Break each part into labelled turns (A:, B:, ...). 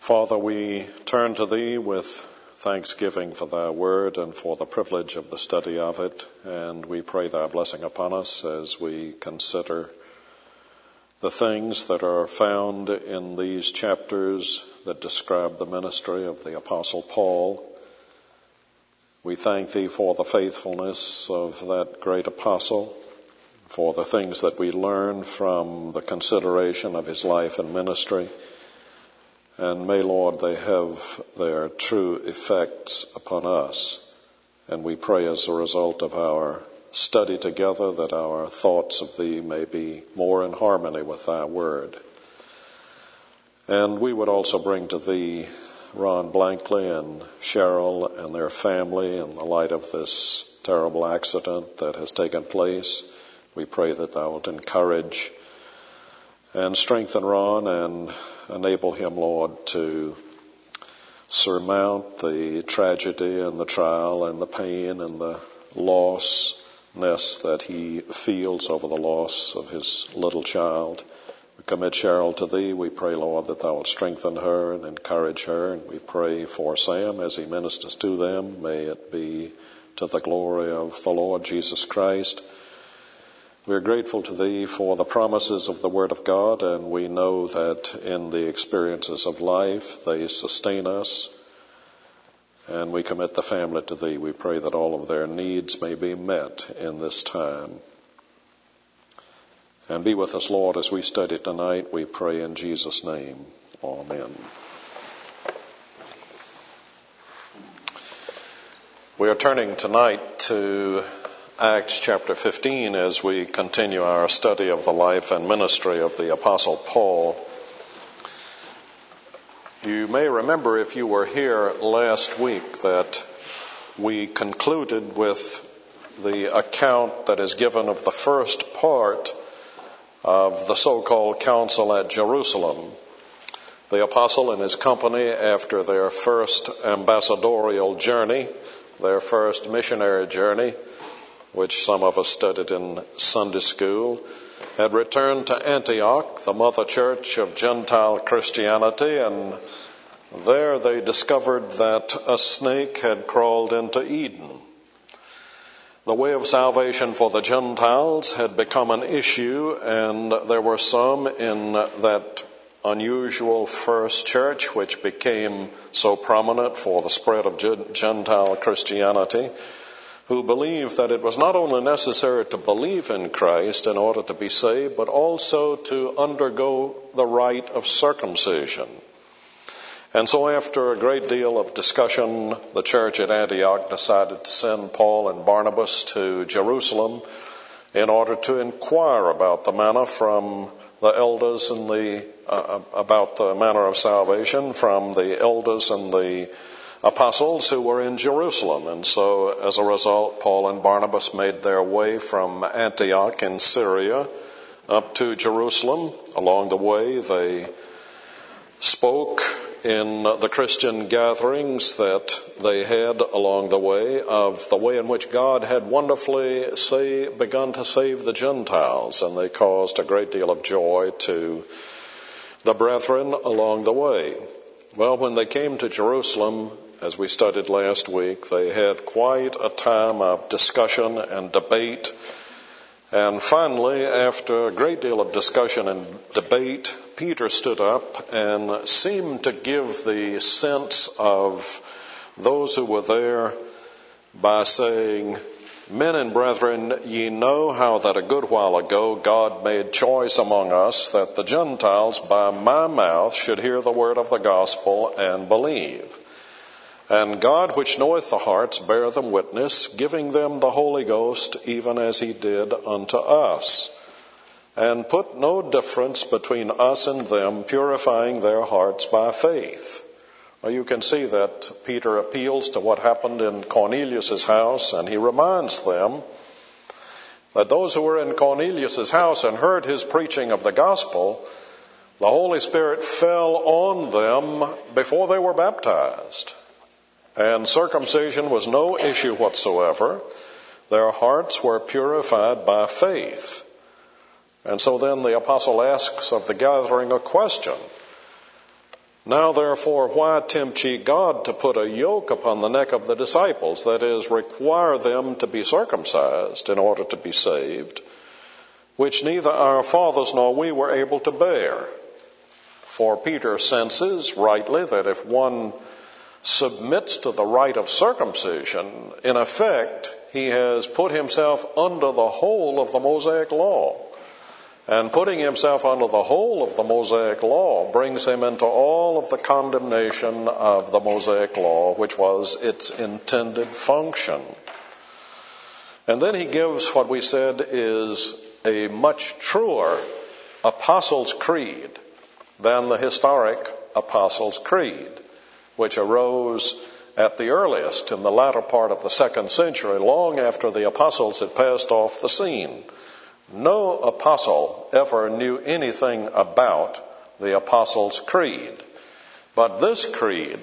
A: Father, we turn to Thee with thanksgiving for Thy word and for the privilege of the study of it, and we pray Thy blessing upon us as we consider the things that are found in these chapters that describe the ministry of the Apostle Paul. We thank Thee for the faithfulness of that great apostle, for the things that we learn from the consideration of his life and ministry. And may, Lord, they have their true effects upon us. And we pray as a result of our study together that our thoughts of Thee may be more in harmony with Thy word. And we would also bring to Thee Ron Blankley and Cheryl and their family in the light of this terrible accident that has taken place. We pray that Thou wilt encourage and strengthen Ron and enable him, Lord, to surmount the tragedy and the trial and the pain and the lostness that he feels over the loss of his little child. We commit Cheryl to Thee. We pray, Lord, that Thou wilt strengthen her and encourage her. And we pray for Sam as he ministers to them. May it be to the glory of the Lord Jesus Christ. We are grateful to Thee for the promises of the Word of God, and we know that in the experiences of life they sustain us. And we commit the family to Thee. We pray that all of their needs may be met in this time. And be with us, Lord, as we study tonight. We pray in Jesus' name. Amen. We are turning tonight to Acts chapter 15 as we continue our study of the life and ministry of the Apostle Paul. You may remember, if you were here last week, that we concluded with the account that is given of the first part of the so-called council at Jerusalem. The apostle and his company, after their first ambassadorial journey, their first missionary journey, which some of us studied in Sunday school, had returned to Antioch, the mother church of Gentile Christianity, and there they discovered that a snake had crawled into Eden. The way of salvation for the Gentiles had become an issue, and there were some in that unusual first church, which became so prominent for the spread of Gentile Christianity, who believed that it was not only necessary to believe in Christ in order to be saved, but also to undergo the rite of circumcision. And so after a great deal of discussion, the church at Antioch decided to send Paul and Barnabas to Jerusalem in order to inquire about the manner from the elders and about the manner of salvation from the elders and the apostles who were in Jerusalem. And so as a result, Paul and Barnabas made their way from Antioch in Syria up to Jerusalem. Along the way, they spoke in the Christian gatherings that they had along the way of the way in which God had wonderfully begun to save the Gentiles, and they caused a great deal of joy to the brethren along the way. Well, when they came to Jerusalem, as we studied last week, they had quite a time of discussion and debate. And finally, after a great deal of discussion and debate, Peter stood up and seemed to give the sense of those who were there by saying, "Men and brethren, ye know how that a good while ago God made choice among us that the Gentiles by my mouth should hear the word of the gospel and believe. And God, which knoweth the hearts, bear them witness, giving them the Holy Ghost, even as he did unto us. And put no difference between us and them, purifying their hearts by faith." Well, you can see that Peter appeals to what happened in Cornelius' house, and he reminds them that those who were in Cornelius' house and heard his preaching of the gospel, the Holy Spirit fell on them before they were baptized. And circumcision was no issue whatsoever. Their hearts were purified by faith. And so then the apostle asks of the gathering a question. Now therefore, why tempt ye God to put a yoke upon the neck of the disciples, that is, require them to be circumcised in order to be saved, which neither our fathers nor we were able to bear? For Peter senses rightly that if one submits to the rite of circumcision, in effect, he has put himself under the whole of the Mosaic law. And putting himself under the whole of the Mosaic law brings him into all of the condemnation of the Mosaic law, which was its intended function. And then he gives what we said is a much truer Apostles' Creed than the historic Apostles' Creed, which arose at the earliest in the latter part of the 2nd century, long after the apostles had passed off the scene. No apostle ever knew anything about the Apostles' Creed. But this creed,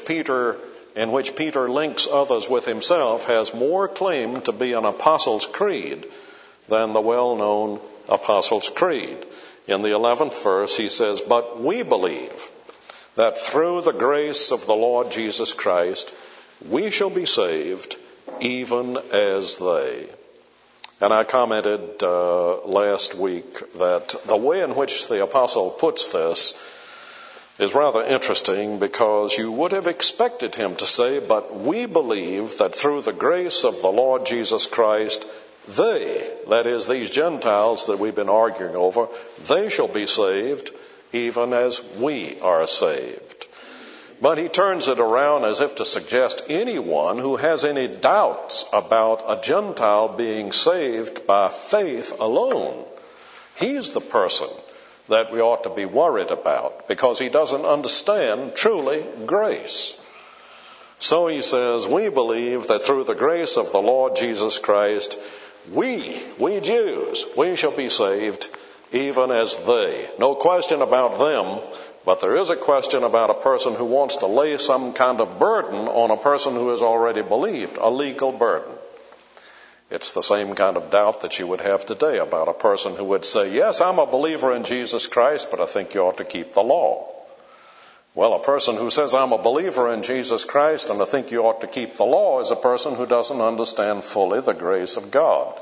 A: in which Peter links others with himself, has more claim to be an Apostles' Creed than the well-known Apostles' Creed. In the 11th verse, he says, "But we believe that through the grace of the Lord Jesus Christ, we shall be saved, even as they." And I commented last week that the way in which the apostle puts this is rather interesting, because you would have expected him to say, "But we believe that through the grace of the Lord Jesus Christ, they," that is, these Gentiles that we've been arguing over, "they shall be saved, even as we are saved." But he turns it around as if to suggest anyone who has any doubts about a Gentile being saved by faith alone, he's the person that we ought to be worried about, because he doesn't understand truly grace. So he says, "We believe that through the grace of the Lord Jesus Christ, we Jews, we shall be saved, even as they." No question about them. But there is a question about a person who wants to lay some kind of burden on a person who has already believed, a legal burden. It's the same kind of doubt that you would have today about a person who would say, "Yes, I'm a believer in Jesus Christ, but I think you ought to keep the law." Well, a person who says, "I'm a believer in Jesus Christ and I think you ought to keep the law," is a person who doesn't understand fully the grace of God.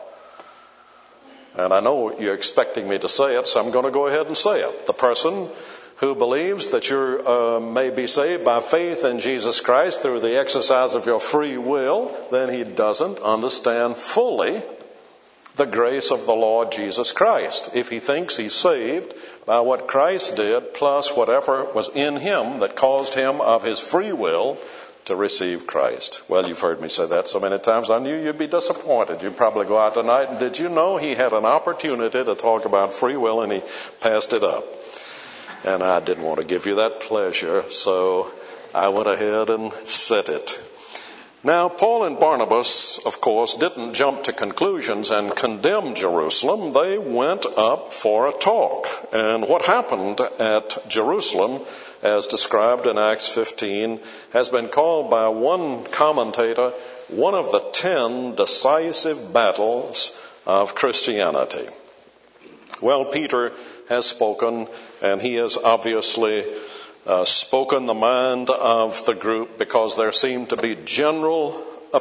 A: And I know you're expecting me to say it, so I'm going to go ahead and say it. The person who believes that you may be saved by faith in Jesus Christ through the exercise of your free will, then he doesn't understand fully the grace of the Lord Jesus Christ. If he thinks he's saved by what Christ did, plus whatever was in him that caused him of his free will to receive Christ. Well, you've heard me say that so many times, I knew you'd be disappointed. You'd probably go out tonight and, "Did you know he had an opportunity to talk about free will and he passed it up?" And I didn't want to give you that pleasure, so I went ahead and said it. Now, Paul and Barnabas, of course, didn't jump to conclusions and condemn Jerusalem. They went up for a talk. And what happened at Jerusalem, as described in Acts 15, has been called by one commentator one of the 10 decisive battles of Christianity. Well, Peter has spoken, and he has obviously spoken the mind of the group, because there seemed to be the general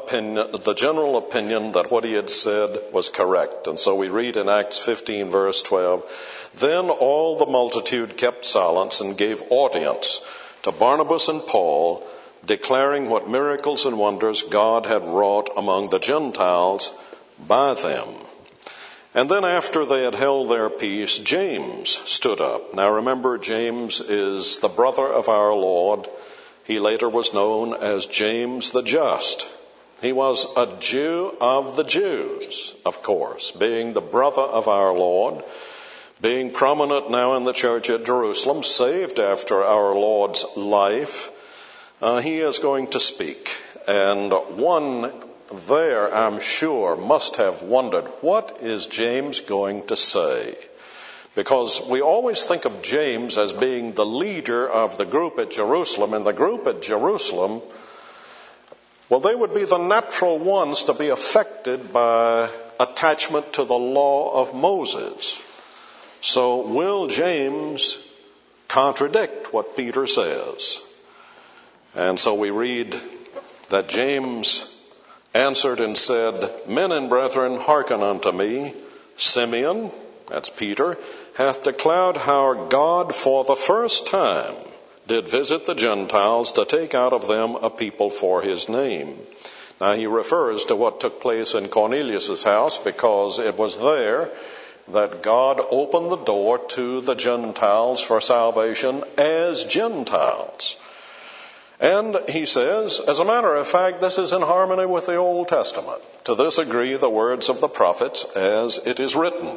A: opinion that what he had said was correct. And so we read in Acts 15 verse 12, "Then all the multitude kept silence and gave audience to Barnabas and Paul, declaring what miracles and wonders God had wrought among the Gentiles by them." And then after they had held their peace, James stood up. Now remember, James is the brother of our Lord. He later was known as James the Just. He was a Jew of the Jews, of course, being the brother of our Lord, being prominent now in the church at Jerusalem, saved after our Lord's life. He is going to speak. And one there, I'm sure, must have wondered, what is James going to say? Because we always think of James as being the leader of the group at Jerusalem. And the group at Jerusalem, well, they would be the natural ones to be affected by attachment to the law of Moses. So will James contradict what Peter says. And so we read that James answered and said, Men and brethren, hearken unto me. Simeon, that's Peter, hath declared how God for the first time did visit the Gentiles to take out of them a people for his name. Now he refers to what took place in Cornelius' house, because it was there that God opened the door to the Gentiles for salvation as Gentiles. And he says, as a matter of fact, this is in harmony with the Old Testament. To this agree the words of the prophets as it is written.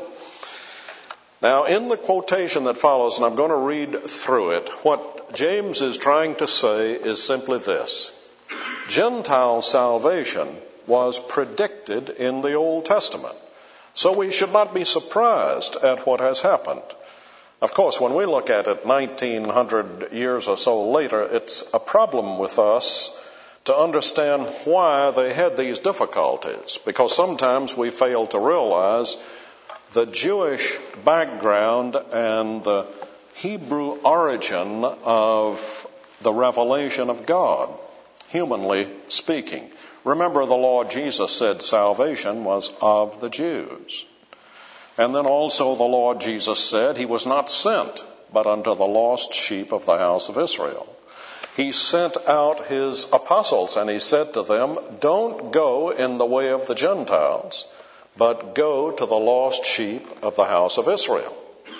A: Now, in the quotation that follows, and I'm going to read through it, what James is trying to say is simply this. Gentile salvation was predicted in the Old Testament. So we should not be surprised at what has happened. Of course, when we look at it 1900 years or so later, it's a problem with us to understand why they had these difficulties, because sometimes we fail to realize the Jewish background and the Hebrew origin of the revelation of God, humanly speaking. Remember, the Lord Jesus said salvation was of the Jews. And then also the Lord Jesus said he was not sent but unto the lost sheep of the house of Israel. He sent out his apostles and he said to them, don't go in the way of the Gentiles, but go to the lost sheep of the house of Israel.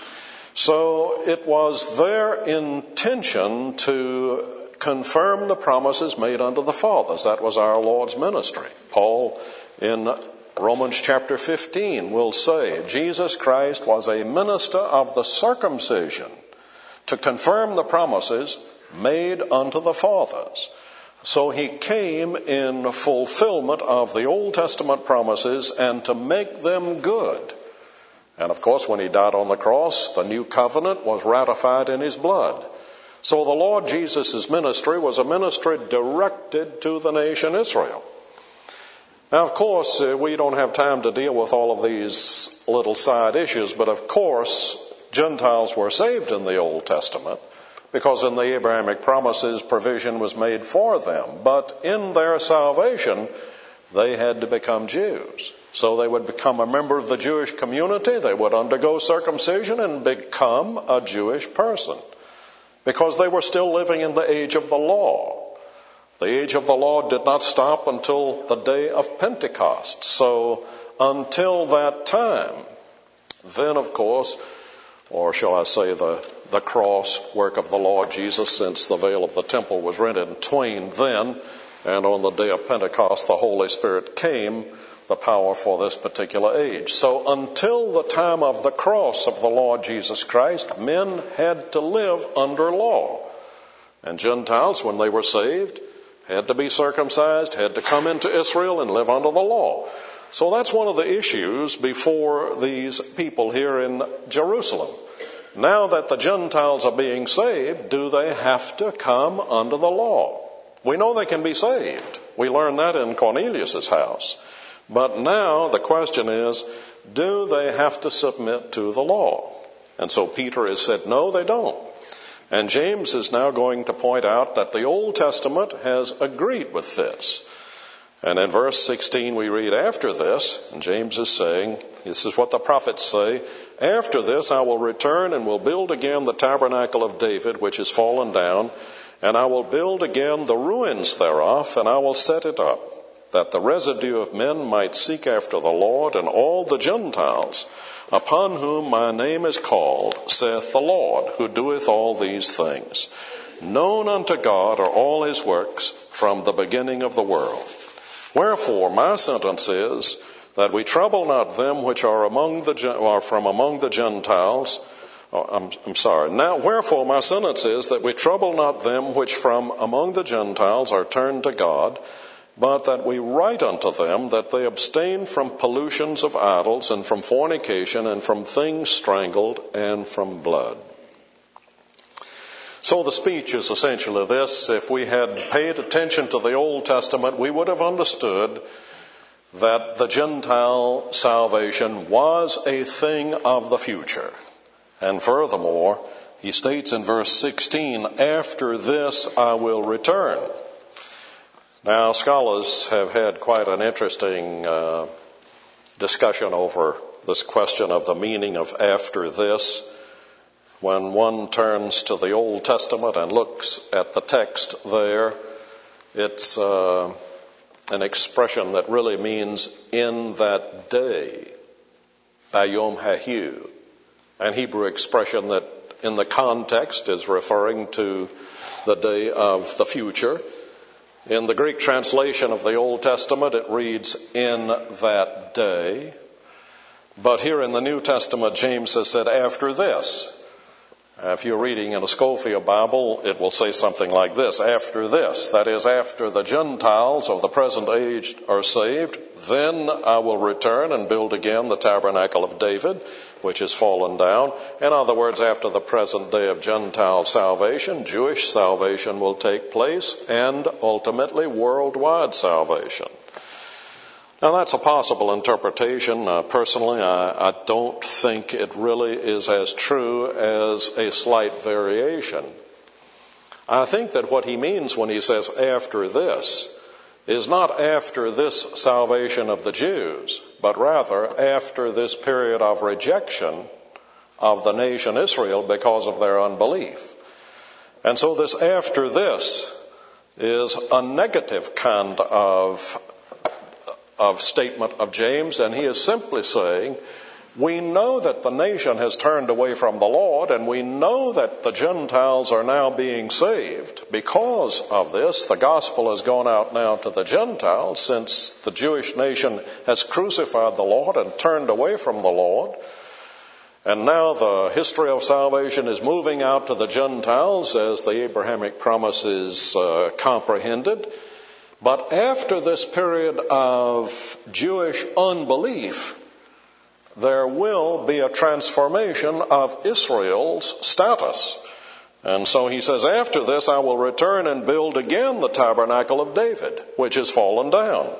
A: So it was their intention to confirm the promises made unto the fathers. That was our Lord's ministry. Paul in Romans chapter 15 will say, Jesus Christ was a minister of the circumcision to confirm the promises made unto the fathers. So he came in fulfillment of the Old Testament promises and to make them good. And of course, when he died on the cross, the new covenant was ratified in his blood. So the Lord Jesus' ministry was a ministry directed to the nation Israel. Now, of course, we don't have time to deal with all of these little side issues, but of course, Gentiles were saved in the Old Testament because in the Abrahamic promises, provision was made for them. But in their salvation, they had to become Jews. So they would become a member of the Jewish community, they would undergo circumcision and become a Jewish person, because they were still living in the age of the law. The age of the law did not stop until the day of Pentecost. So until that time, then of course, or shall I say the cross work of the Lord Jesus, since the veil of the temple was rent in twain then, and on the day of Pentecost the Holy Spirit came, the power for this particular age. So until the time of the cross of the Lord Jesus Christ, men had to live under law. And Gentiles, when they were saved, had to be circumcised, had to come into Israel and live under the law. So that's one of the issues before these people here in Jerusalem. Now that the Gentiles are being saved, do they have to come under the law? We know they can be saved. We learned that in Cornelius' house. But now the question is, do they have to submit to the law? And so Peter has said, no, they don't. And James is now going to point out that the Old Testament has agreed with this. And in verse 16 we read, after this, and James is saying, this is what the prophets say, after this I will return and will build again the tabernacle of David, which is fallen down, and I will build again the ruins thereof, and I will set it up, that the residue of men might seek after the Lord, and all the Gentiles, upon whom my name is called, saith the Lord, who doeth all these things. Known unto God are all his works from the beginning of the world. Wherefore my sentence is that we trouble not them which are from among the Gentiles. Now, wherefore my sentence is that we trouble not them which from among the Gentiles are turned to God, but that we write unto them that they abstain from pollutions of idols, and from fornication, and from things strangled, and from blood. So the speech is essentially this. If we had paid attention to the Old Testament, we would have understood that the Gentile salvation was a thing of the future. And furthermore, He states in verse 16, "After this I will return." Now, scholars have had quite an interesting discussion over this question of the meaning of "after this." When one turns to the Old Testament and looks at the text there, it's an expression that really means "in that day," bayom hahu, an Hebrew expression that in the context is referring to the day of the future. In the Greek translation of the Old Testament, it reads, "in that day." But here in the New Testament, James has said, "after this." If you're reading in a Scofield Bible, it will say something like this: "After this," that is, after the Gentiles of the present age are saved, "then I will return and build again the tabernacle of David, which is fallen down." In other words, after the present day of Gentile salvation, Jewish salvation will take place, and ultimately worldwide salvation. Now, that's a possible interpretation. Personally, I don't think it really is as true as a slight variation. I think that what he means when he says "after this" is not after this salvation of the Jews, but rather after this period of rejection of the nation Israel because of their unbelief. And so this "after this" is a negative kind of statement of James, and he is simply saying, we know that the nation has turned away from the Lord, and we know that the Gentiles are now being saved. Because of this, the gospel has gone out now to the Gentiles, since the Jewish nation has crucified the Lord and turned away from the Lord. And now the history of salvation is moving out to the Gentiles as the Abrahamic promise is comprehended. But after this period of Jewish unbelief, there will be a transformation of Israel's status. And so he says, "After this I will return and build again the tabernacle of David, which is fallen down."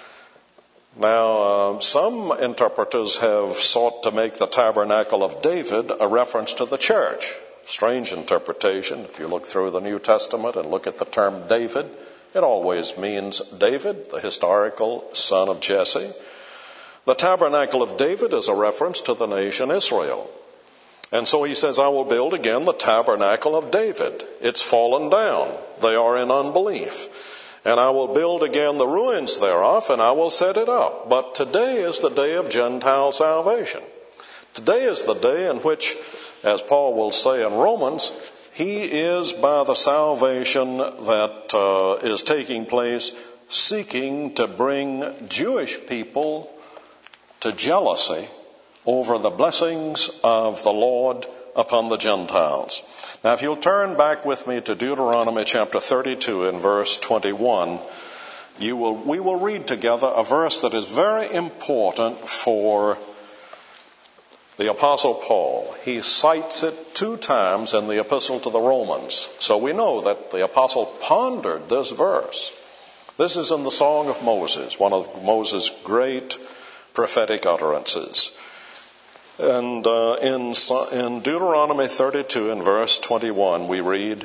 A: Now, some interpreters have sought to make the tabernacle of David a reference to the church. Strange interpretation. If you look through the New Testament and look at the term David, it always means David, the historical son of Jesse. The tabernacle of David is a reference to the nation Israel. And so he says, "I will build again the tabernacle of David. It's fallen down. They are in unbelief. And I will build again the ruins thereof, and I will set it up." But today is the day of Gentile salvation. Today is the day in which, as Paul will say in Romans, he is, by the salvation that is taking place, seeking to bring Jewish people to jealousy over the blessings of the Lord upon the Gentiles. Now, if you'll turn back with me to Deuteronomy chapter 32 and verse 21, we will read together a verse that is very important for the Apostle Paul. He cites it 2 times in the Epistle to the Romans. So we know that the Apostle pondered this verse. This is in the Song of Moses, one of Moses' great prophetic utterances. And in Deuteronomy 32 and verse 21, we read,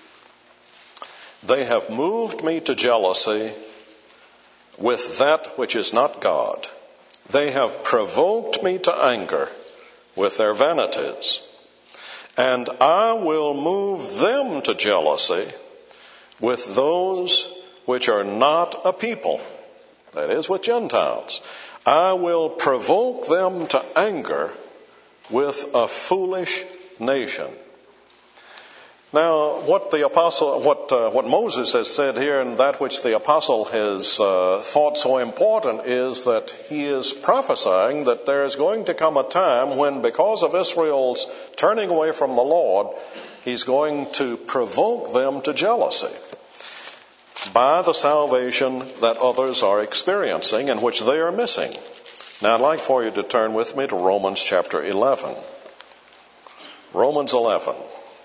A: "They have moved me to jealousy with that which is not God. They have provoked me to anger with their vanities. And I will move them to jealousy with those which are not a people," that is, with Gentiles. "I will provoke them to anger with a foolish nation." Now, what Moses has said here, and that which the apostle has thought so important, is that he is prophesying that there is going to come a time when, because of Israel's turning away from the Lord, he's going to provoke them to jealousy by the salvation that others are experiencing and which they are missing. Now, I'd like for you to turn with me to Romans chapter 11. Romans 11.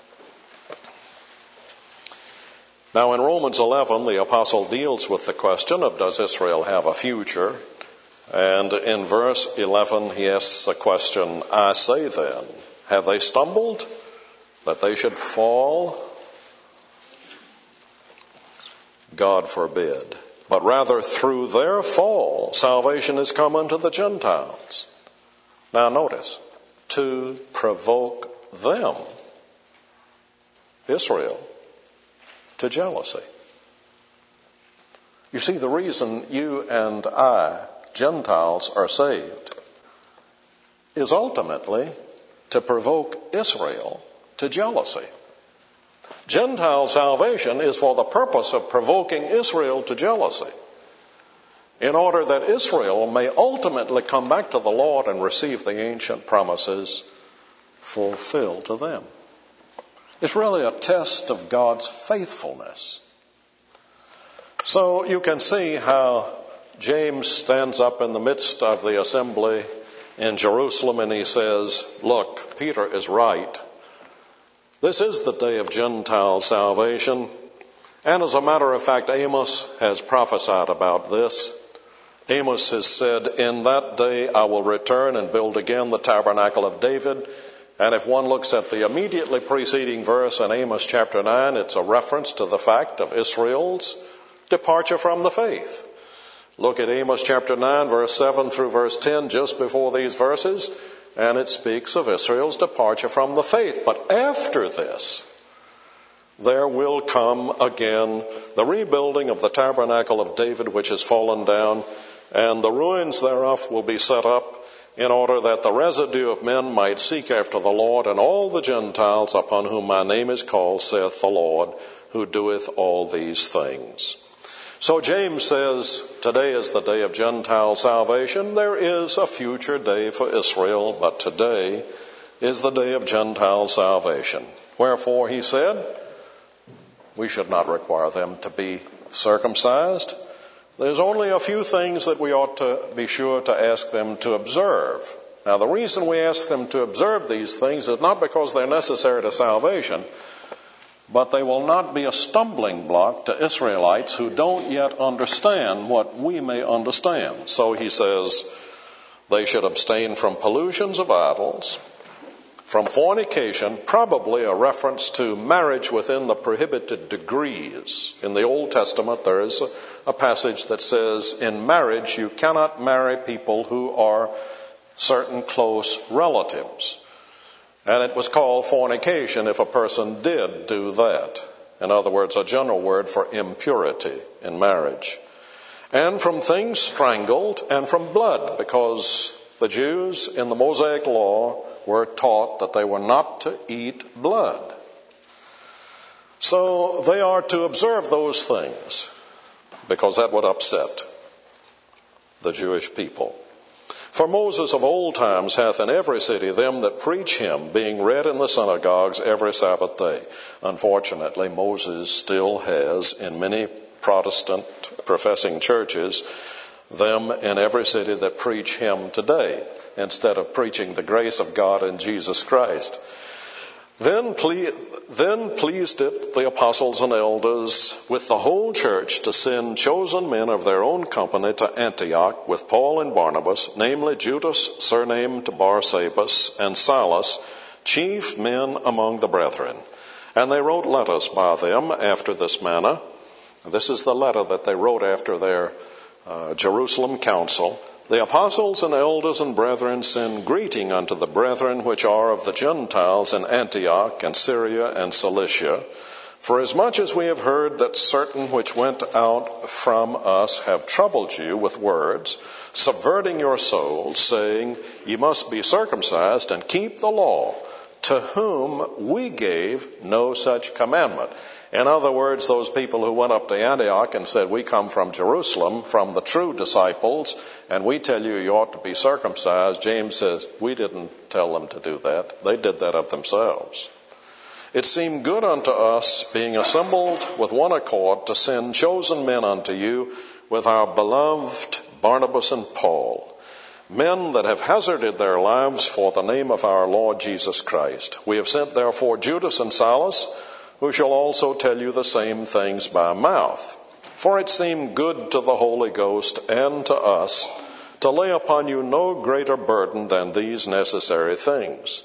A: Now, in Romans 11, the apostle deals with the question of, does Israel have a future? And in verse 11, he asks a question, "I say then, have they stumbled? that they should fall? God forbid. But rather through their fall, salvation has come unto the Gentiles. Now notice, to provoke them, Israel, to jealousy. You see, the reason you and I, Gentiles, are saved is ultimately to provoke Israel to jealousy. Gentile salvation is for the purpose of provoking Israel to jealousy, in order that Israel may ultimately come back to the Lord and receive the ancient promises fulfilled to them. It's really a test of God's faithfulness. So you can see how James stands up in the midst of the assembly in Jerusalem and he says, look, Peter is right. This is the day of Gentile salvation. And as a matter of fact, Amos has prophesied about this. Amos has said, in that day I will return and build again the tabernacle of David. And if one looks at the immediately preceding verse in Amos chapter 9, it's a reference to the fact of Israel's departure from the faith. Look at Amos chapter 9, verse 7 through verse 10, just before these verses, and it speaks of Israel's departure from the faith. But after this, there will come again the rebuilding of the tabernacle of David, which has fallen down, and the ruins thereof will be set up, in order that the residue of men might seek after the Lord, and all the Gentiles upon whom my name is called, saith the Lord, who doeth all these things. So James says, today is the day of Gentile salvation. There is a future day for Israel, but today is the day of Gentile salvation. Wherefore, he said, we should not require them to be circumcised. There's only a few things that we ought to be sure to ask them to observe. Now, the reason we ask them to observe these things is not because they're necessary to salvation, but they will not be a stumbling block to Israelites who don't yet understand what we may understand. So he says they should abstain from pollutions of idols, from fornication, probably a reference to marriage within the prohibited degrees. In the Old Testament, there is a passage that says, in marriage, you cannot marry people who are certain close relatives. And it was called fornication if a person did do that. In other words, a general word for impurity in marriage. And from things strangled and from blood, because the Jews in the Mosaic law were taught that they were not to eat blood. So they are to observe those things, because that would upset the Jewish people. For Moses of old times hath in every city them that preach him, being read in the synagogues every Sabbath day. Unfortunately, Moses still has, in many Protestant professing churches, them in every city that preach him today, instead of preaching the grace of God in Jesus Christ. Then pleased it the apostles and elders with the whole church to send chosen men of their own company to Antioch with Paul and Barnabas, namely Judas, surnamed Barsabas, and Silas, chief men among the brethren. And they wrote letters by them after this manner. This is the letter that they wrote after their Jerusalem council. The apostles and elders and brethren send greeting unto the brethren which are of the Gentiles in Antioch and Syria and Cilicia. For as much as we have heard that certain which went out from us have troubled you with words, subverting your souls, saying, ye must be circumcised and keep the law, to whom we gave no such commandment. In other words, those people who went up to Antioch and said, we come from Jerusalem, from the true disciples, and we tell you you ought to be circumcised, James says, we didn't tell them to do that. They did that of themselves. It seemed good unto us, being assembled with one accord, to send chosen men unto you with our beloved Barnabas and Paul, men that have hazarded their lives for the name of our Lord Jesus Christ. We have sent therefore Judas and Silas, who shall also tell you the same things by mouth. For it seemed good to the Holy Ghost and to us to lay upon you no greater burden than these necessary things,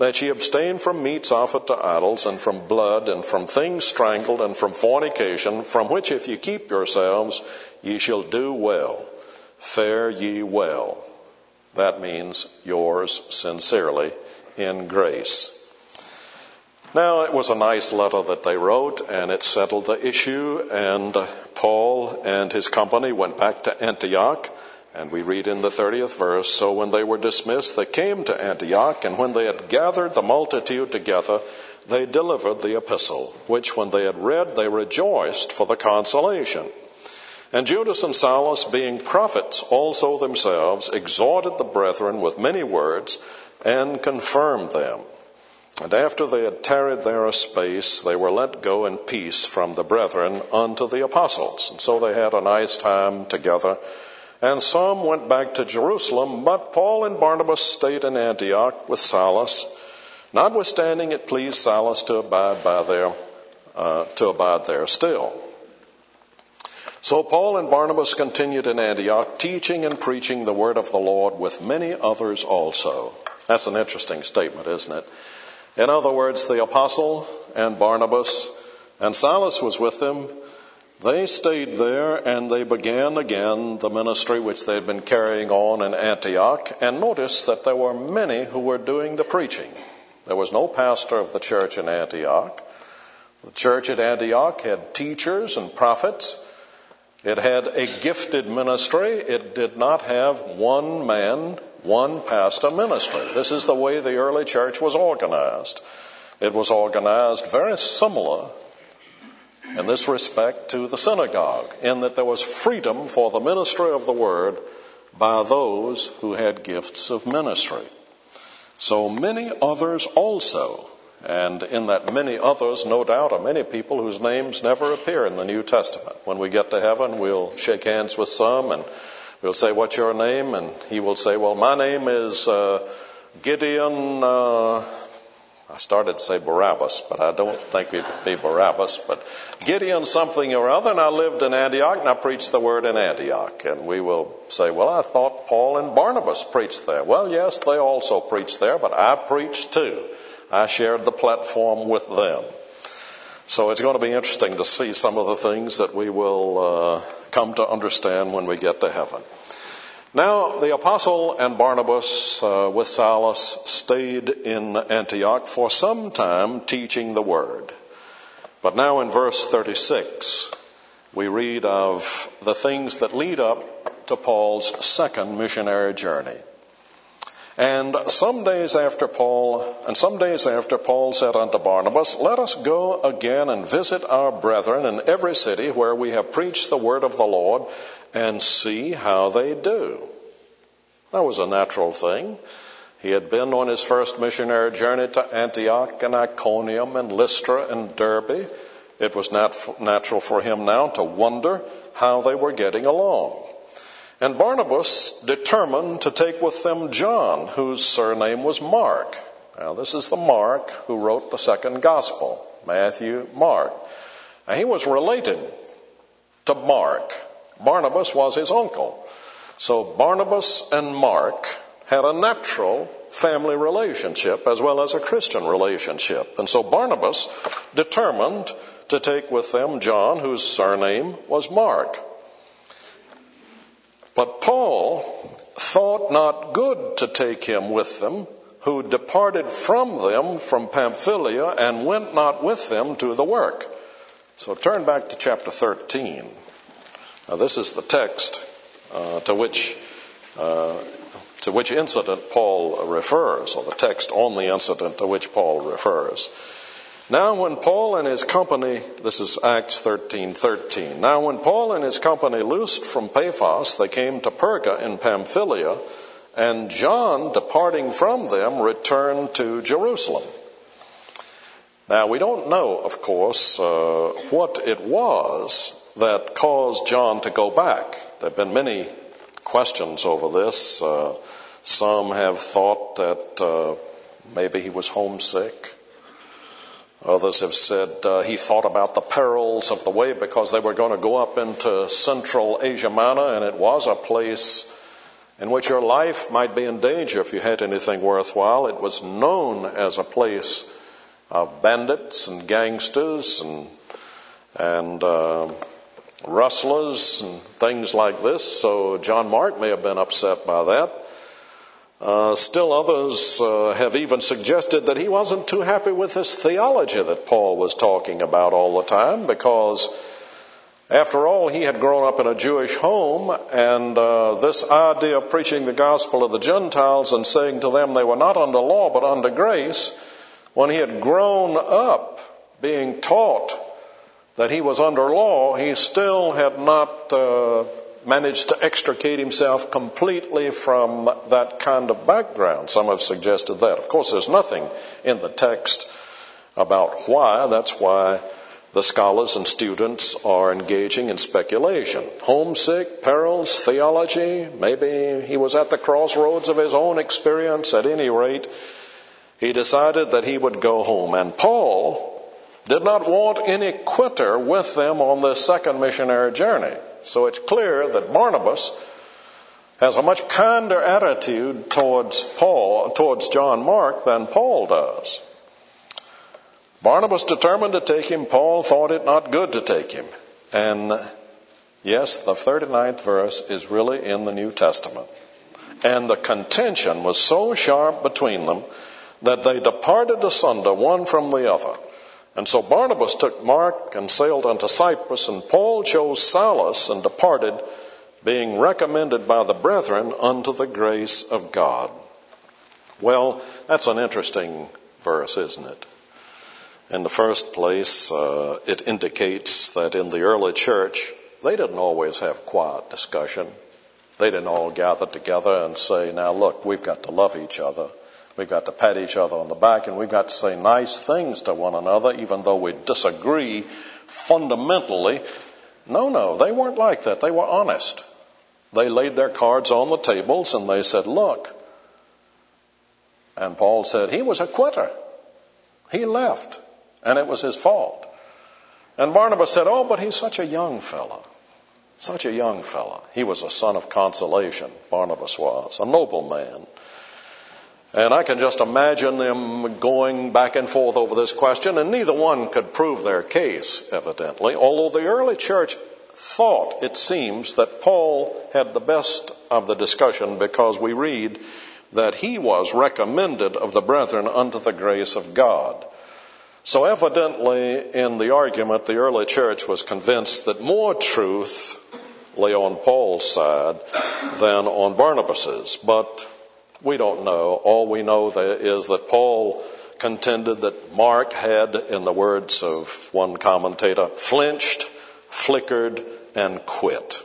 A: that ye abstain from meats offered to idols, and from blood, and from things strangled, and from fornication, from which if ye keep yourselves, ye shall do well. Fare ye well. That means yours sincerely in grace. Now, it was a nice letter that they wrote, and it settled the issue, and Paul and his company went back to Antioch, and we read in the 30th verse, so when they were dismissed, they came to Antioch, and when they had gathered the multitude together, they delivered the epistle, which when they had read, they rejoiced for the consolation. And Judas and Silas, being prophets also themselves, exhorted the brethren with many words, and confirmed them. And after they had tarried there a space, they were let go in peace from the brethren unto the apostles. And so they had a nice time together. And some went back to Jerusalem, but Paul and Barnabas stayed in Antioch with Silas, notwithstanding it pleased Silas to abide there still. So Paul and Barnabas continued in Antioch, teaching and preaching the word of the Lord with many others also. That's an interesting statement, isn't it? In other words, the apostle and Barnabas, and Silas was with them, they stayed there and they began again the ministry which they had been carrying on in Antioch. And notice that there were many who were doing the preaching. There was no pastor of the church in Antioch. The church at Antioch had teachers and prophets. It had a gifted ministry. It did not have one man, one pastor ministry. This is the way the early church was organized. It was organized very similar in this respect to the synagogue, in that there was freedom for the ministry of the word by those who had gifts of ministry. So many others also, and in that many others, no doubt, are many people whose names never appear in the New Testament. When we get to heaven, we'll shake hands with some and we'll say, what's your name? And he will say, well, my name is Gideon, I started to say Barabbas, but I don't think it would be Barabbas, but Gideon something or other, and I lived in Antioch, and I preached the word in Antioch. And we will say, well, I thought Paul and Barnabas preached there. Well, yes, they also preached there, but I preached too. I shared the platform with them. So it's going to be interesting to see some of the things that we will come to understand when we get to heaven. Now, the apostle and Barnabas with Silas stayed in Antioch for some time teaching the word. But now in verse 36, we read of the things that lead up to Paul's second missionary journey. And some days after Paul said unto Barnabas, let us go again and visit our brethren in every city where we have preached the word of the Lord, and see how they do. That was a natural thing. He had been on his first missionary journey to Antioch and Iconium and Lystra and Derbe. It was natural for him now to wonder how they were getting along. And Barnabas determined to take with them John, whose surname was Mark. Now, this is the Mark who wrote the second gospel, Matthew, Mark. Now, he was related to Mark. Barnabas was his uncle. So Barnabas and Mark had a natural family relationship as well as a Christian relationship. And so Barnabas determined to take with them John, whose surname was Mark. But Paul thought not good to take him with them, who departed from them from Pamphylia and went not with them to the work. So turn back to chapter 13. Now, this is the text to which incident Paul refers, or the text on the incident to which Paul refers. Now when Paul and his company, this is Acts 13:13. Now when Paul and his company loosed from Paphos, they came to Perga in Pamphylia, and John, departing from them, returned to Jerusalem. Now, we don't know, of course, what it was that caused John to go back. There have been many questions over this. Some have thought that maybe he was homesick. Others have said he thought about the perils of the way because they were going to go up into Central Asia Minor, and it was a place in which your life might be in danger if you had anything worthwhile. It was known as a place of bandits and gangsters and rustlers and things like this. So John Mark may have been upset by that. Still others have even suggested that he wasn't too happy with this theology that Paul was talking about all the time, because after all, he had grown up in a Jewish home, and this idea of preaching the gospel of the Gentiles and saying to them they were not under law but under grace, when he had grown up being taught that he was under law, he still had not managed to extricate himself completely from that kind of background. Some have suggested that. Of course, there's nothing in the text about why. That's why the scholars and students are engaging in speculation. Homesick, perils, theology, maybe he was at the crossroads of his own experience. At any rate, he decided that he would go home. And Paul did not want any quitter with them on this second missionary journey. So it's clear that Barnabas has a much kinder attitude towards John Mark than Paul does. Barnabas determined to take him. Paul thought it not good to take him. And yes, the 39th verse is really in the New Testament. And the contention was so sharp between them that they departed asunder one from the other. And so Barnabas took Mark and sailed unto Cyprus, and Paul chose Silas and departed, being recommended by the brethren unto the grace of God. Well, that's an interesting verse, isn't it? In the first place, it indicates that in the early church, they didn't always have quiet discussion. They didn't all gather together and say, now look, we've got to love each other. We've got to pat each other on the back, and we've got to say nice things to one another, even though we disagree fundamentally. No, they weren't like that. They were honest. They laid their cards on the tables, and they said, look. And Paul said, he was a quitter. He left. And it was his fault. And Barnabas said, oh, but he's such a young fellow. Such a young fellow. He was a son of consolation, Barnabas was, a noble man. And I can just imagine them going back and forth over this question, and neither one could prove their case, evidently, although the early church thought, it seems, that Paul had the best of the discussion, because we read that he was recommended of the brethren unto the grace of God. So evidently, in the argument, the early church was convinced that more truth lay on Paul's side than on Barnabas's. But we don't know. All we know is that Paul contended that Mark had, in the words of one commentator, flinched, flickered, and quit.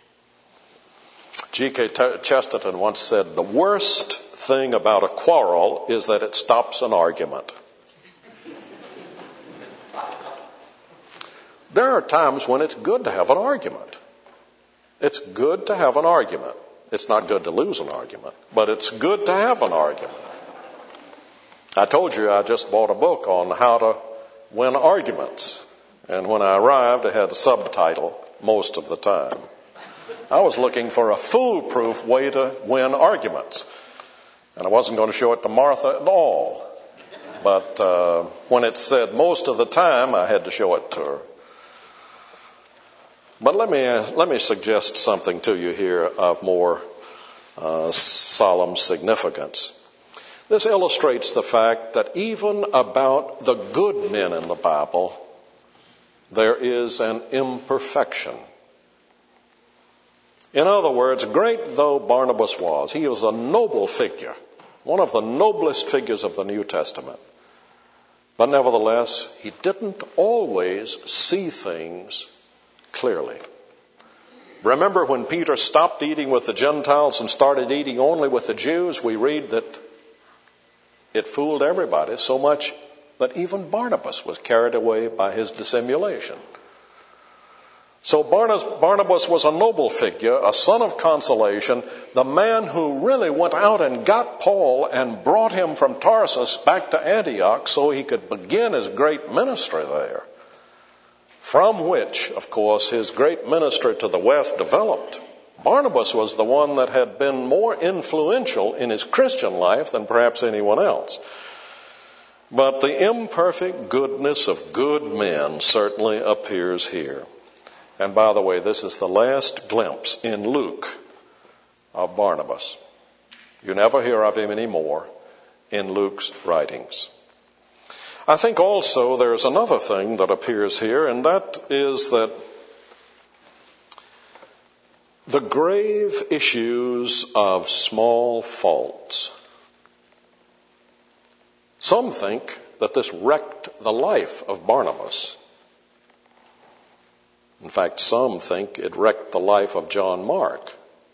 A: G.K. Chesterton once said, the worst thing about a quarrel is that it stops an argument. There are times when it's good to have an argument. It's good to have an argument. It's not good to lose an argument, but it's good to have an argument. I told you I just bought a book on how to win arguments. And when I arrived, it had a subtitle most of the time. I was looking for a foolproof way to win arguments. And I wasn't going to show it to Martha at all. But when it said most of the time, I had to show it to her. But let me suggest something to you here of more solemn significance. This illustrates the fact that even about the good men in the Bible, there is an imperfection. In other words, great though Barnabas was, he was a noble figure, one of the noblest figures of the New Testament. But nevertheless, he didn't always see things clearly. Remember when Peter stopped eating with the Gentiles and started eating only with the Jews? We read that it fooled everybody so much that even Barnabas was carried away by his dissimulation. So Barnabas was a noble figure, a son of consolation, the man who really went out and got Paul and brought him from Tarsus back to Antioch so he could begin his great ministry there, from which, of course, his great ministry to the west developed. Barnabas was the one that had been more influential in his Christian life than perhaps anyone else. But the imperfect goodness of good men certainly appears here. And by the way, this is the last glimpse in Luke of Barnabas. You never hear of him anymore in Luke's writings. I think also there's another thing that appears here, and that is that the grave issues of small faults. Some think that this wrecked the life of Barnabas. In fact, some think it wrecked the life of John Mark.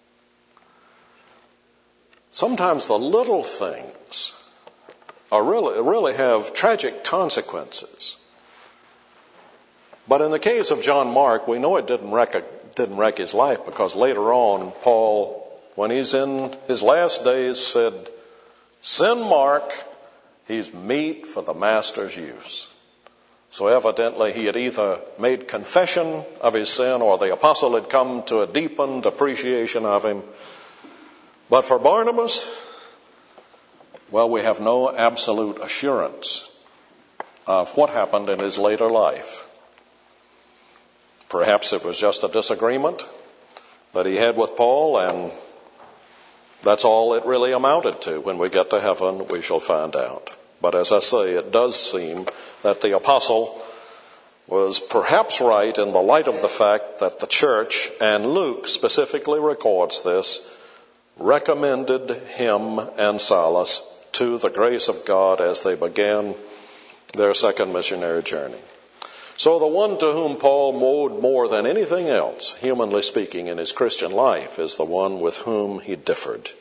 A: Sometimes the little things really have tragic consequences. But in the case of John Mark, we know it didn't wreck his life, because later on, Paul, when he's in his last days, said, "Send Mark, he's meet for the master's use." So evidently he had either made confession of his sin, or the apostle had come to a deepened appreciation of him. But for Barnabas, well, we have no absolute assurance of what happened in his later life. Perhaps it was just a disagreement that he had with Paul, and that's all it really amounted to. When we get to heaven, we shall find out. But as I say, it does seem that the apostle was perhaps right in the light of the fact that the church, and Luke specifically records this, recommended him and Silas to the grace of God as they began their second missionary journey. So the one to whom Paul owed more than anything else, humanly speaking, in his Christian life is the one with whom he differed.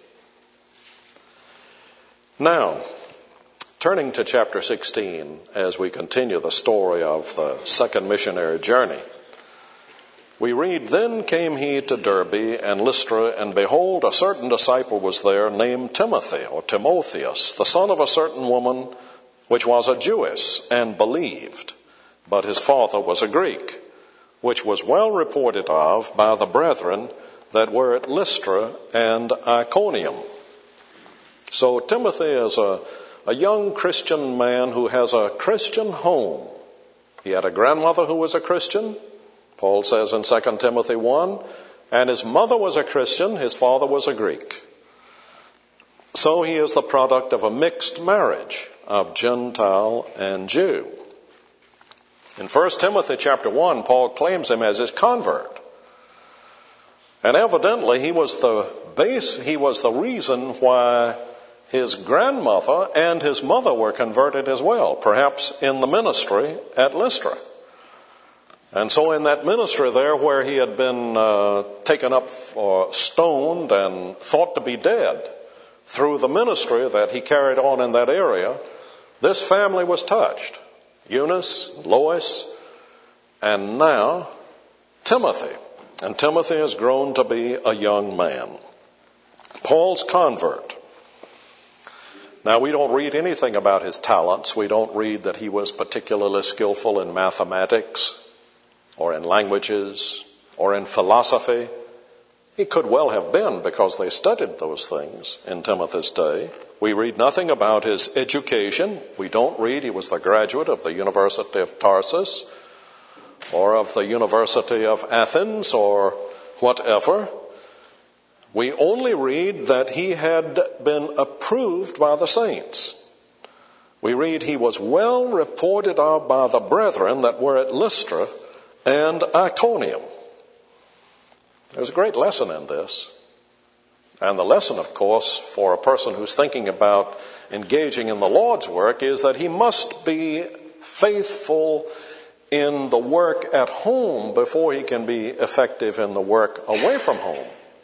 A: Now, turning to chapter 16, as we continue the story of the second missionary journey, we read, "Then came he to Derbe and Lystra, and behold, a certain disciple was there named Timothy, or Timotheus, the son of a certain woman, which was a Jewess, and believed. But his father was a Greek, which was well reported of by the brethren that were at Lystra and Iconium." So Timothy is a young Christian man who has a Christian home. He had a grandmother who was a Christian, Paul says in 2 Timothy 1, and his mother was a Christian, his father was a Greek. So he is the product of a mixed marriage of Gentile and Jew. In 1 Timothy chapter 1, Paul claims him as his convert. And evidently he was the reason why his grandmother and his mother were converted as well, perhaps in the ministry at Lystra. And so in that ministry there, where he had been taken up or stoned and thought to be dead, through the ministry that he carried on in that area, this family was touched. Eunice, Lois, and now Timothy. And Timothy has grown to be a young man. Paul's convert. Now, we don't read anything about his talents. We don't read that he was particularly skillful in mathematics or in languages or in philosophy. He could well have been, because they studied those things in Timothy's day. We read nothing about his education. We don't read he was the graduate of the University of Tarsus or of the University of Athens or whatever. We only read that he had been approved by the saints. We read he was well reported of by the brethren that were at Lystra and Iconium. There's a great lesson in this. And the lesson, of course, for a person who's thinking about engaging in the Lord's work is that he must be faithful in the work at home before he can be effective in the work away from home.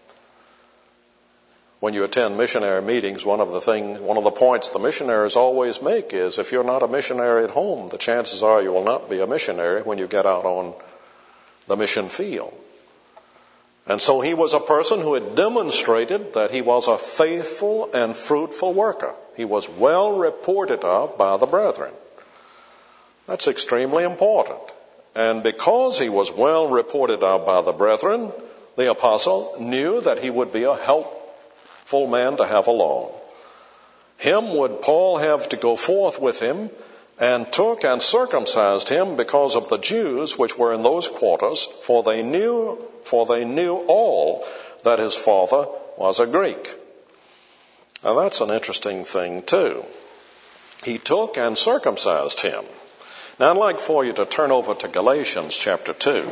A: When you attend missionary meetings, one of the points the missionaries always make is, if you're not a missionary at home, the chances are you will not be a missionary when you get out on the mission field. And so he was a person who had demonstrated that he was a faithful and fruitful worker. He was well reported of by the brethren. That's extremely important. And because he was well reported of by the brethren, the apostle, knew that he would be a helpful man to have along. Him would Paul have to go forth with him, and took and circumcised him because of the Jews which were in those quarters, for they knew all that his father was a Greek. Now that's an interesting thing too. He took and circumcised him. Now I'd like for you to turn over to Galatians chapter 2,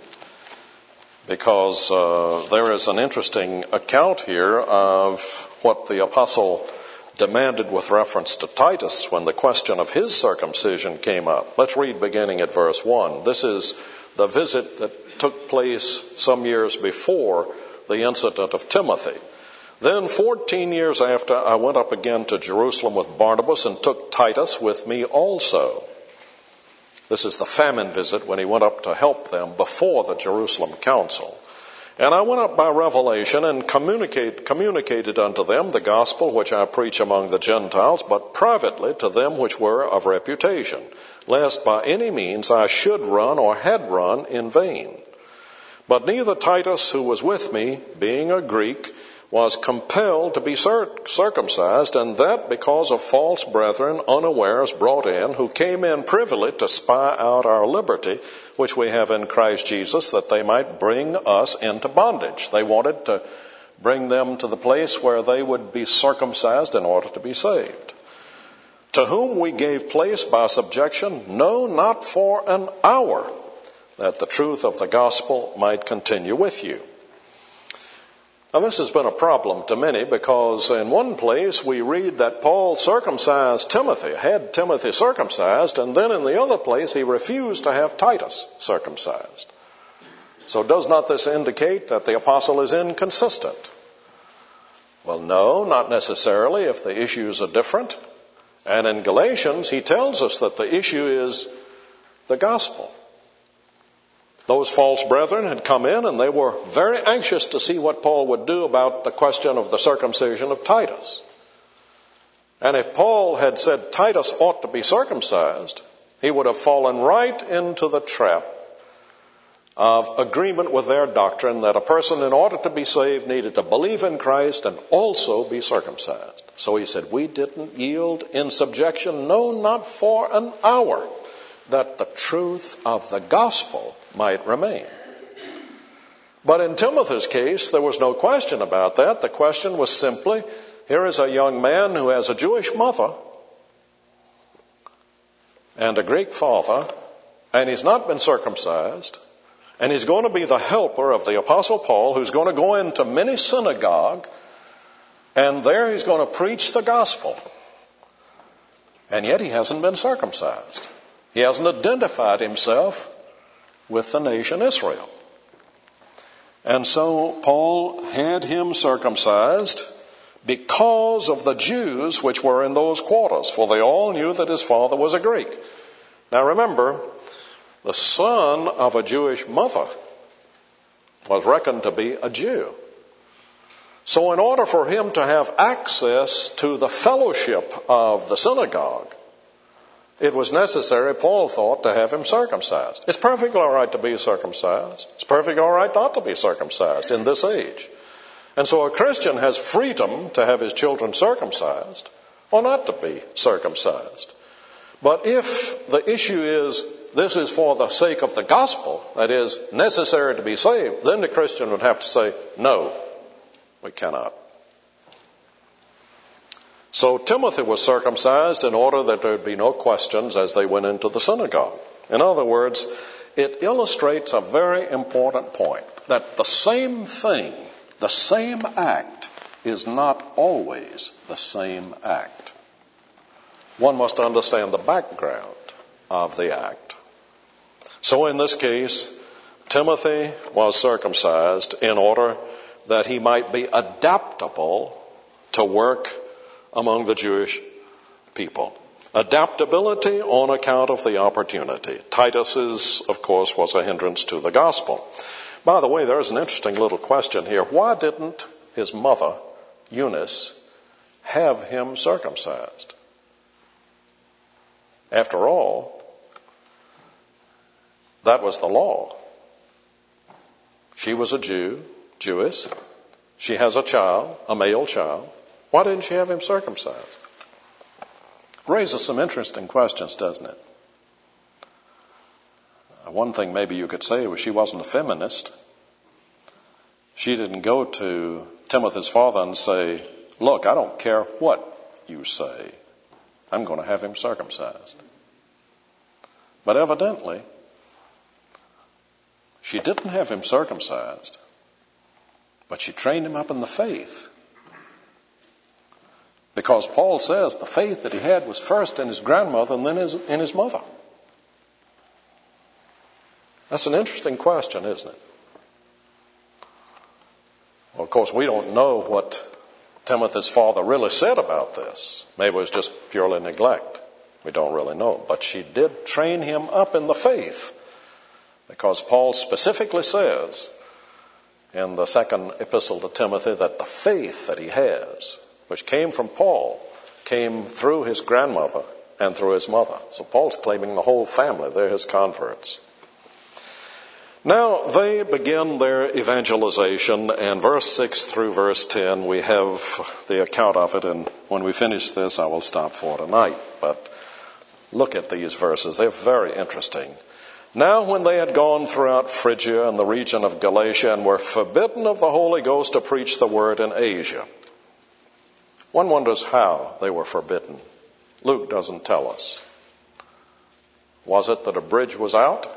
A: because there is an interesting account here of what the apostle demanded with reference to Titus when the question of his circumcision came up. Let's read beginning at verse 1. This is the visit that took place some years before the incident of Timothy. Then 14 years after, I went up again to Jerusalem with Barnabas and took Titus with me also. This is the famine visit when he went up to help them before the Jerusalem council. And I went up by revelation and communicated unto them the gospel which I preach among the Gentiles, but privately to them which were of reputation, lest by any means I should run or had run in vain. But neither Titus, who was with me, being a Greek, was compelled to be circumcised, and that because of false brethren unawares brought in, who came in privily to spy out our liberty, which we have in Christ Jesus, that they might bring us into bondage. They wanted to bring them to the place where they would be circumcised in order to be saved. To whom we gave place by subjection, no, not for an hour, that the truth of the gospel might continue with you. Now this has been a problem to many, because in one place we read that Paul circumcised Timothy, had Timothy circumcised, and then in the other place he refused to have Titus circumcised. So does not this indicate that the apostle is inconsistent? Well, no, not necessarily if the issues are different. And in Galatians he tells us that the issue is the gospel. Those false brethren had come in, and they were very anxious to see what Paul would do about the question of the circumcision of Titus. And if Paul had said Titus ought to be circumcised, he would have fallen right into the trap of agreement with their doctrine that a person, in order to be saved, needed to believe in Christ and also be circumcised. So he said, we didn't yield in subjection, no, not for an hour, that the truth of the gospel might remain. But in Timothy's case, there was no question about that. The question was simply, here is a young man who has a Jewish mother and a Greek father, and he's not been circumcised, and he's going to be the helper of the Apostle Paul, who's going to go into many synagogues, and there he's going to preach the gospel. And yet he hasn't been circumcised. He hasn't identified himself with the nation Israel. And so Paul had him circumcised because of the Jews which were in those quarters, for they all knew that his father was a Greek. Now remember, the son of a Jewish mother was reckoned to be a Jew. So in order for him to have access to the fellowship of the synagogue, it was necessary, Paul thought, to have him circumcised. It's perfectly all right to be circumcised. It's perfectly all right not to be circumcised in this age. And so a Christian has freedom to have his children circumcised or not to be circumcised. But if the issue is, this is for the sake of the gospel, that is, necessary to be saved, then the Christian would have to say, no, we cannot. So Timothy was circumcised in order that there would be no questions as they went into the synagogue. In other words, it illustrates a very important point, that the same thing, the same act, is not always the same act. One must understand the background of the act. So in this case, Timothy was circumcised in order that he might be adaptable to work among the Jewish people. Adaptability on account of the opportunity. Titus, of course, was a hindrance to the gospel. By the way, there's an interesting little question here. Why didn't his mother, Eunice, have him circumcised? After all, that was the law. She was a Jew. Jewish. She has a child, a male child. Why didn't she have him circumcised? Raises some interesting questions, doesn't it? One thing maybe you could say was she wasn't a feminist. She didn't go to Timothy's father and say, look, I don't care what you say. I'm going to have him circumcised. But evidently, she didn't have him circumcised, but she trained him up in the faith. Because Paul says the faith that he had was first in his grandmother and then in his mother. That's an interesting question, isn't it? Well, of course, we don't know what Timothy's father really said about this. Maybe it was just purely neglect. We don't really know. But she did train him up in the faith, because Paul specifically says in the second epistle to Timothy that the faith that he has, which came from Paul, came through his grandmother and through his mother. So Paul's claiming the whole family. They're his converts. Now they begin their evangelization, and verse 6 through verse 10, we have the account of it, and when we finish this, I will stop for tonight. But look at these verses. They're very interesting. Now when they had gone throughout Phrygia and the region of Galatia and were forbidden of the Holy Ghost to preach the word in Asia. One wonders how they were forbidden. Luke doesn't tell us. Was it that a bridge was out?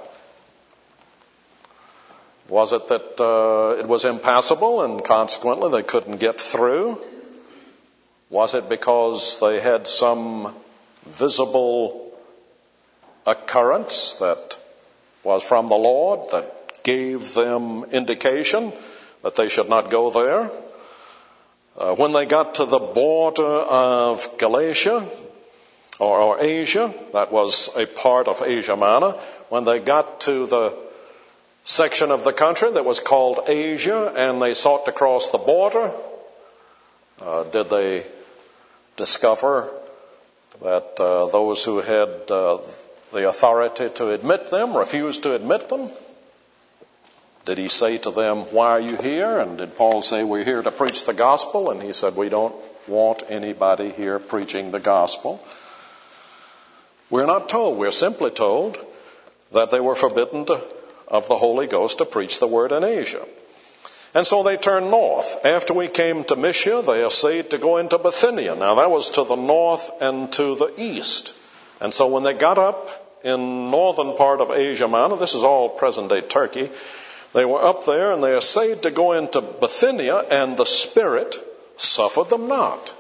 A: Was it that it was impassable and consequently they couldn't get through? Was it because they had some visible occurrence that was from the Lord that gave them indication that they should not go there? When they got to the border of Galatia or Asia, that was a part of Asia Minor, when they got to the section of the country that was called Asia and they sought to cross the border, did they discover that those who had the authority to admit them refused to admit them? Did he say to them, why are you here? And did Paul say, we're here to preach the gospel? And he said, we don't want anybody here preaching the gospel. We're not told. We're simply told that they were forbidden of the Holy Ghost to preach the word in Asia. And so they turned north. After we came to Mysia, they essayed to go into Bithynia. Now that was to the north and to the east. And so when they got up in northern part of Asia Minor, this is all present-day Turkey, they were up there and they essayed to go into Bithynia, and the Spirit suffered them not.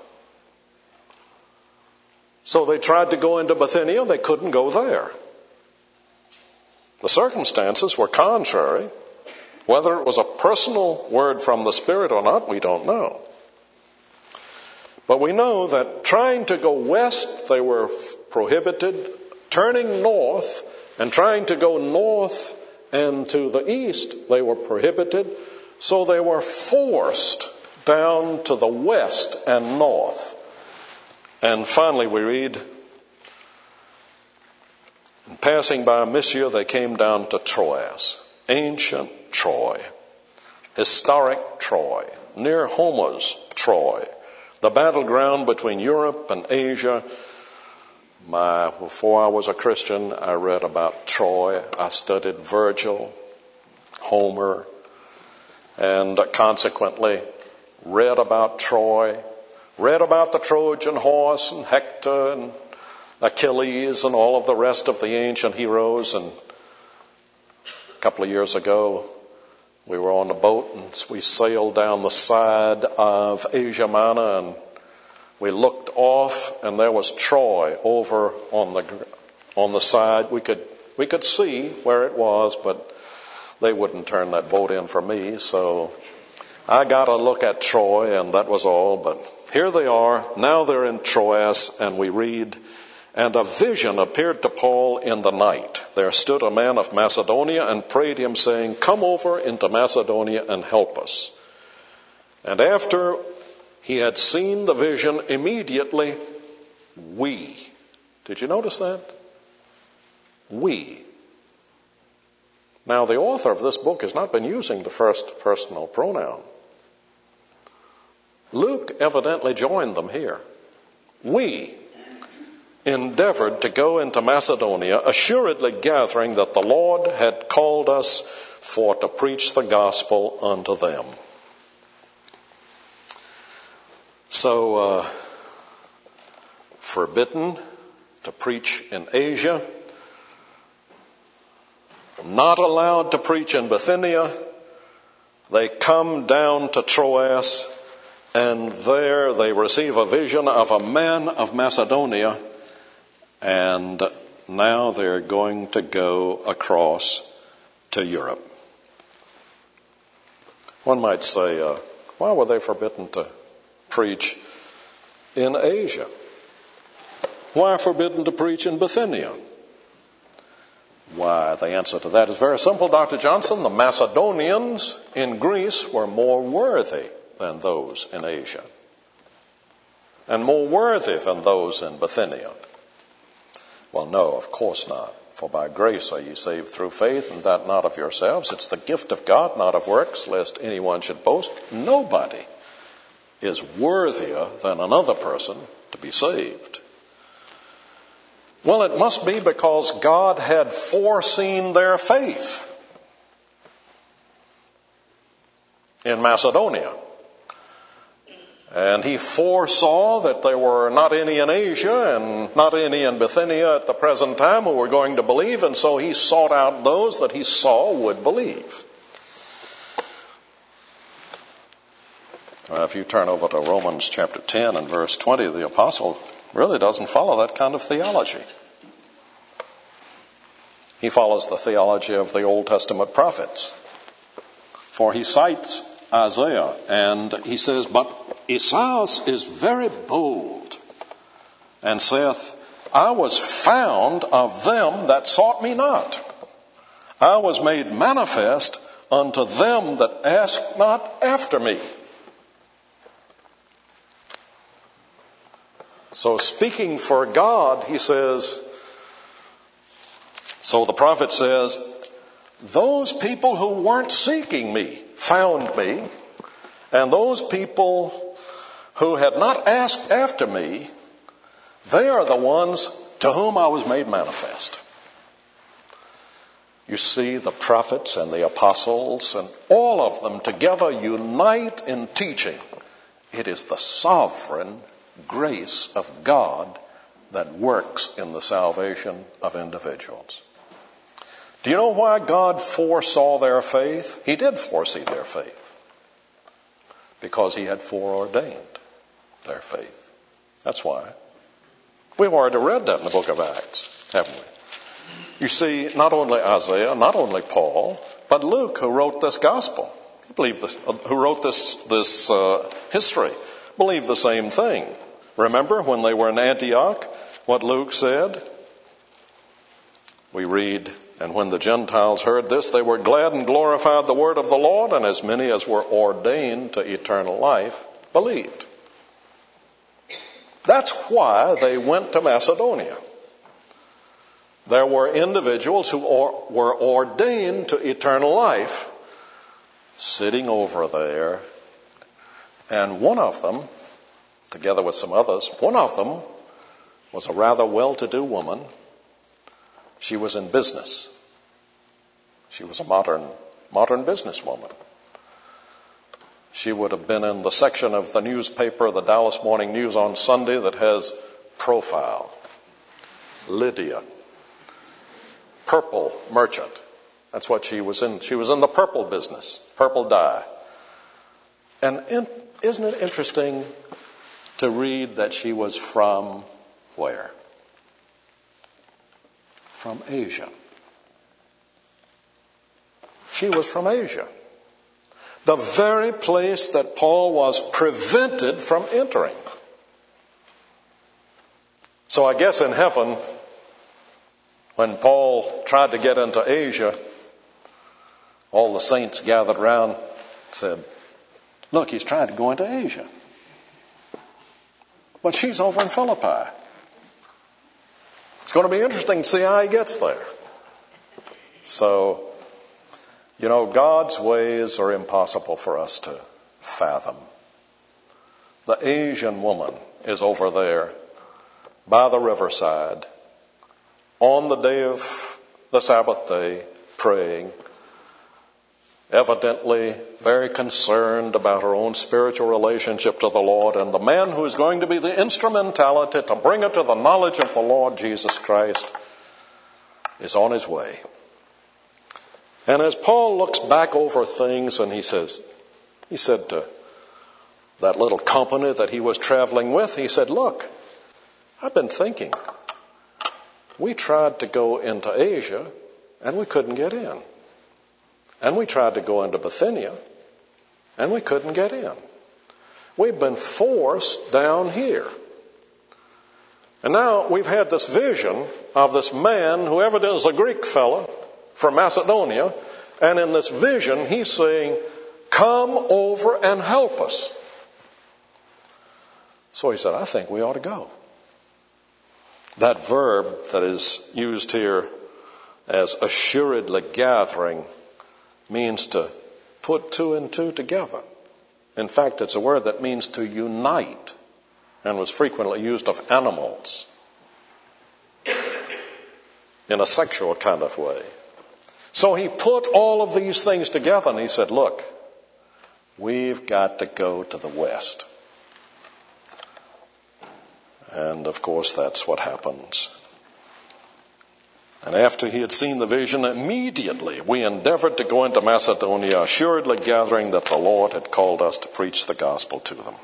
A: So they tried to go into Bithynia, they couldn't go there. The circumstances were contrary. Whether it was a personal word from the Spirit or not, we don't know. But we know that trying to go west, they were prohibited. Turning north and trying to go north and to the east, they were prohibited. So they were forced down to the west and north. And finally we read, in passing by Mysia, they came down to Troas, ancient Troy, historic Troy, near Homer's Troy, the battleground between Europe and Asia. Before I was a Christian, I read about Troy. I studied Virgil, Homer, and consequently read about Troy, read about the Trojan horse and Hector and Achilles and all of the rest of the ancient heroes. And a couple of years ago, we were on a boat and we sailed down the side of Asia Minor, and we looked off and there was Troy over on the side. We could see where it was, but they wouldn't turn that boat in for me. So I got a look at Troy, and that was all. But here they are. Now they're in Troas, and we read, and a vision appeared to Paul in the night. There stood a man of Macedonia and prayed him, saying, come over into Macedonia and help us. And after he had seen the vision, immediately did you notice that? We Now, the author of this book has not been using the first personal pronoun. Luke evidently joined them here. We endeavored to go into Macedonia, assuredly gathering that the Lord had called us for to preach the gospel unto them. So, forbidden to preach in Asia, not allowed to preach in Bithynia. They come down to Troas, and there they receive a vision of a man of Macedonia, and now they're going to go across to Europe. One might say, why were they forbidden to preach in Asia? Why forbidden to preach in Bithynia? Why, the answer to that is very simple, Dr. Johnson. The Macedonians in Greece were more worthy than those in Asia, and more worthy than those in Bithynia. Well, no, of course not. For by grace are ye saved through faith, and that not of yourselves. It's the gift of God, not of works, lest anyone should boast. Nobody is worthier than another person to be saved. Well, it must be because God had foreseen their faith in Macedonia. And he foresaw that there were not any in Asia and not any in Bithynia at the present time who were going to believe, and so he sought out those that he saw would believe. If you turn over to Romans chapter 10 and verse 20, the apostle really doesn't follow that kind of theology. He follows the theology of the Old Testament prophets. For he cites Isaiah, and he says, But Esaias is very bold, and saith, I was found of them that sought me not. I was made manifest unto them that asked not after me. So speaking for God, he says, so the prophet says, those people who weren't seeking me found me, and those people who had not asked after me, they are the ones to whom I was made manifest. You see, the prophets and the apostles and all of them together unite in teaching. It is the sovereign grace of God that works in the salvation of individuals. Do you know why God foresaw their faith? He did foresee their faith because he had foreordained their faith. That's why. We've already read that in the book of Acts, haven't we? You see, not only Isaiah, not only Paul, but Luke, who wrote this gospel, who wrote this history, believed the same thing. Remember when they were in Antioch, what Luke said? We read, and when the Gentiles heard this, they were glad and glorified the word of the Lord, and as many as were ordained to eternal life believed. That's why they went to Macedonia. There were individuals who were ordained to eternal life sitting over there, and one of them, together with some others, one of them was a rather well-to-do woman. She was in business. She was a modern businesswoman. She would have been in the section of the newspaper, the Dallas Morning News on Sunday, that has profile. Lydia. Purple merchant. That's what she was in. She was in the purple business, purple dye. And isn't it interesting to read that she was from where? From Asia. She was from Asia. The very place that Paul was prevented from entering. So I guess in heaven, when Paul tried to get into Asia, all the saints gathered around and said, look, he's trying to go into Asia. But she's over in Philippi. It's going to be interesting to see how he gets there. So You know, God's ways are impossible for us to fathom. The Asian woman is over there by the riverside on the day of the Sabbath day praying, evidently very concerned about her own spiritual relationship to the Lord, and the man who is going to be the instrumentality to bring her to the knowledge of the Lord Jesus Christ is on his way. And as Paul looks back over things, and he said to that little company that he was traveling with, he said, look, I've been thinking. We tried to go into Asia and we couldn't get in. And we tried to go into Bithynia and we couldn't get in. We've been forced down here. And now we've had this vision of this man who evidently is a Greek fellow from Macedonia. And in this vision, he's saying, come over and help us. So he said, I think we ought to go. That verb that is used here as assuredly gathering means to put two and two together. In fact, it's a word that means to unite and was frequently used of animals in a sexual kind of way. So he put all of these things together and he said, look, we've got to go to the west. And of course, that's what happens. And after he had seen the vision, immediately we endeavored to go into Macedonia, assuredly gathering that the Lord had called us to preach the gospel to them.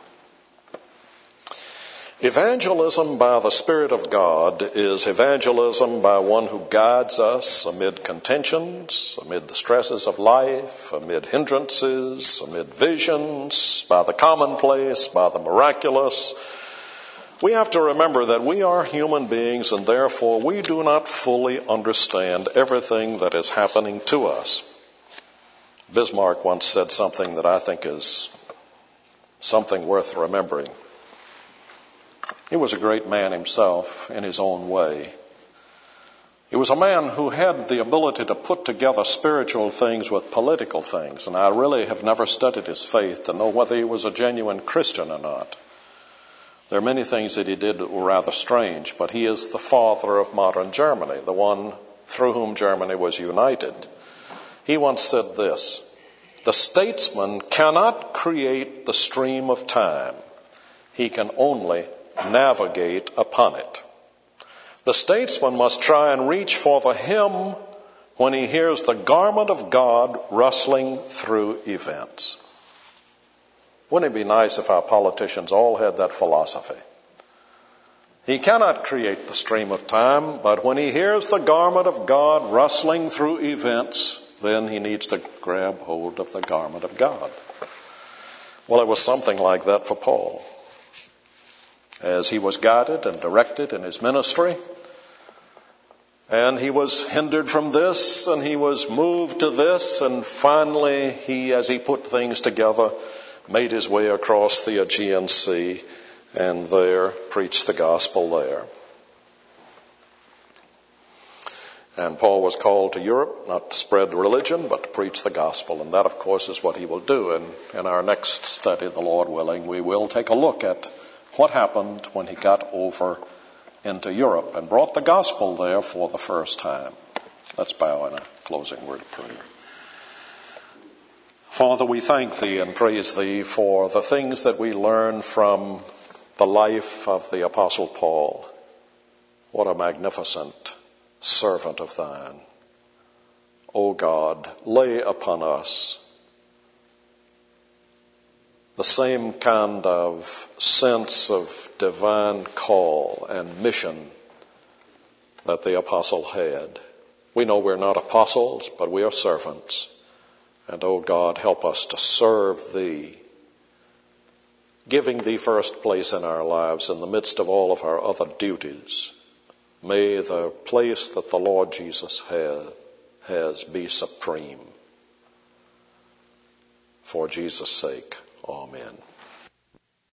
A: Evangelism by the Spirit of God is evangelism by one who guides us amid contentions, amid the stresses of life, amid hindrances, amid visions, by the commonplace, by the miraculous. We have to remember that we are human beings and therefore we do not fully understand everything that is happening to us. Bismarck once said something that I think is something worth remembering. He was a great man himself in his own way. He was a man who had the ability to put together spiritual things with political things, and I really have never studied his faith to know whether he was a genuine Christian or not. There are many things that he did that were rather strange, but he is the father of modern Germany, the one through whom Germany was united. He once said this, the statesman cannot create the stream of time. He can only navigate upon it. The statesman must try and reach for the hem when he hears the garment of God rustling through events. Wouldn't it be nice if our politicians all had that philosophy? He cannot create the stream of time, but when he hears the garment of God rustling through events, then he needs to grab hold of the garment of God. Well, it was something like that for Paul. As he was guided and directed in his ministry, and he was hindered from this, and he was moved to this, and finally he, as he put things together, made his way across the Aegean Sea and there preached the gospel there. And Paul was called to Europe, not to spread the religion, but to preach the gospel. And that, of course, is what he will do. And in our next study, the Lord willing, we will take a look at what happened when he got over into Europe and brought the gospel there for the first time. Let's bow in a closing word of prayer. Father, we thank thee and praise thee for the things that we learn from the life of the Apostle Paul. What a magnificent servant of thine. O God, lay upon us the same kind of sense of divine call and mission that the apostle had. We know we're not apostles, but we are servants. And, oh God, help us to serve thee, giving thee first place in our lives in the midst of all of our other duties. May the place that the Lord Jesus has be supreme. For Jesus' sake, amen.